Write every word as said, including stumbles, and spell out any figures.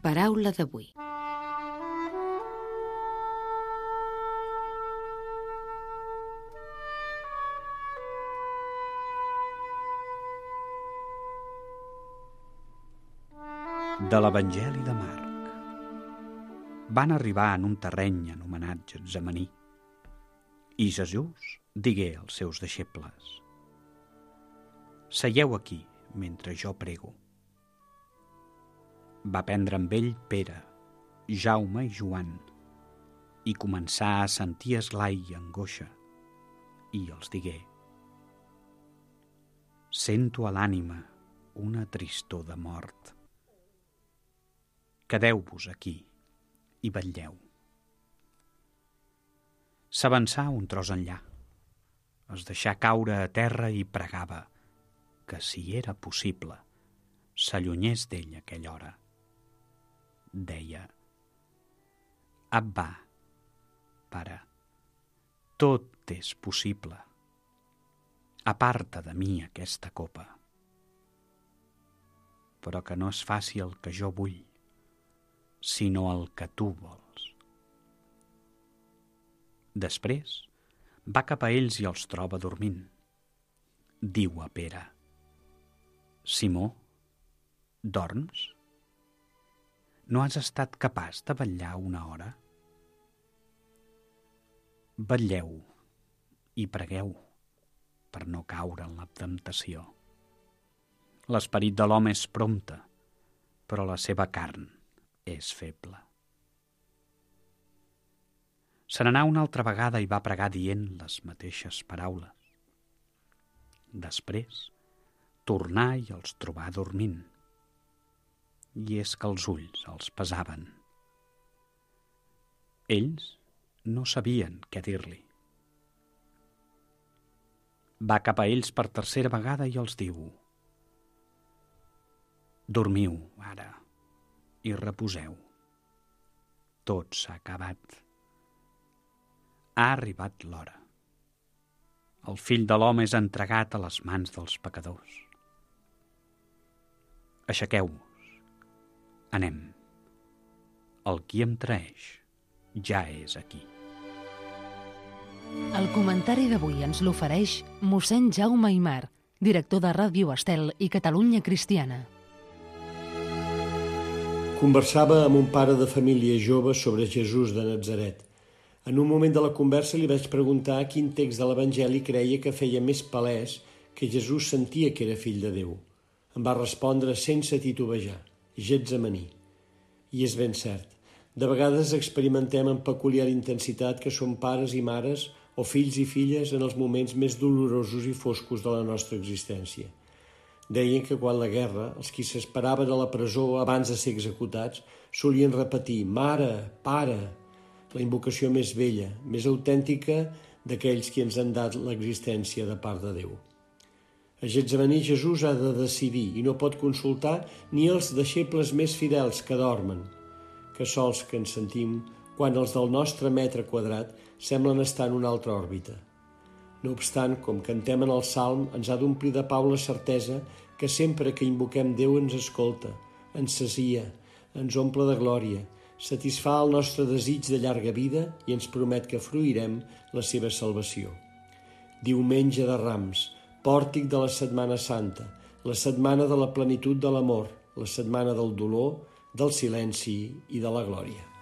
Paraula d'avui. De l'Evangeli de Marc. Van arribar en un terreny anomenat Getsemaní, i Jesús digué als seus deixebles: «Seieu aquí mentre jo prego». Va prendre amb ell Pere, Jaume i Joan, i començà a sentir esglai i angoixa, i els digué: «Sento a l'ànima una tristor de mort. Quedeu-vos aquí i vetlleu». S'avançà un tros enllà, es deixà caure a terra i pregava que, si era possible, s'allunyés d'ell aquella hora. Deia: «Abba, Pare, tot és possible. Aparta de mi aquesta copa. Però que no es faci el que jo vull, sinó el que tu vols». Després va cap a ells i els troba dormint. Diu a Pere: «Simó, dorms? No has estat capaç de vetllar una hora? Vetlleu i pregueu per no caure en la temptació. L'esperit de l'home és prompte, però la seva carn és feble». Se n'anà una altra vegada i va pregar dient les mateixes paraules. Després tornà i els trobà dormint. I és que els ulls els pesaven. Ells no sabien què dir-li. Va cap a ells per tercera vegada i els diu: «Dormiu ara i reposeu. Tot s'ha acabat. Ha arribat l'hora. El fill de l'home és entregat a les mans dels pecadors. Aixequeu-vos. Anem. El qui em traeix ja és aquí». El comentari d'avui ens l'ofereix mossèn Jaume Aimar, director de Ràdio Estel i Catalunya Cristiana. Conversava amb un pare de família jove sobre Jesús de Natzaret. En un moment de la conversa li vaig preguntar quin text de l'Evangeli creia que feia més palès que Jesús sentia que era fill de Déu. Em va respondre sense titubejar: Getsemaní. I és ben cert. De vegades experimentem amb peculiar intensitat que som pares i mares o fills i filles en els moments més dolorosos i foscos de la nostra existència. Deien que quan la guerra, els qui s'esperaven a la presó abans de ser executats solien repetir: «Mare, pare», la invocació més vella, més autèntica d'aquells qui ens han dat l'existència de part de Déu. A Getsemaní Jesús ha de decidir i no pot consultar ni els deixebles més fidels que dormen, que sols que ens sentim quan els del nostre metre quadrat semblen estar en una altra òrbita. No obstant, com cantem en el Salm, ens ha d'omplir de pau la certesa que sempre que invoquem Déu ens escolta, ens sacia, ens omple de glòria, satisfà el nostre desig de llarga vida i ens promet que fruirem la seva salvació. Diumenge de Rams, pòrtic de la Setmana Santa, la setmana de la plenitud de l'amor, la setmana del dolor, del silenci i de la glòria.